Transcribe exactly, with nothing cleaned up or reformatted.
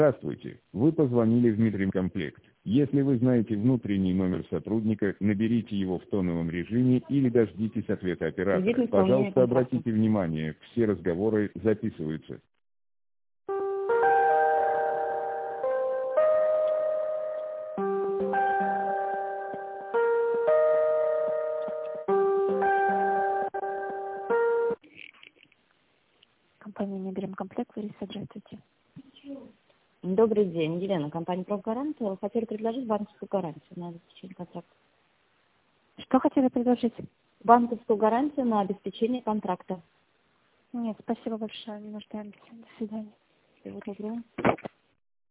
Здравствуйте, вы позвонили в Медремкомплект. Если вы знаете внутренний номер сотрудника, наберите его в тоновом режиме или дождитесь ответа оператора. Пожалуйста, обратите внимание, все разговоры записываются. Компания Медремкомплект, Лариса, здравствуйте. Добрый день, Елена, компания «Профгаранция». Хотели предложить банковскую гарантию на обеспечение контракта. Что хотели предложить? Банковскую гарантию на обеспечение контракта. Нет, спасибо большое, не нуждаемся. До свидания. Всего доброго.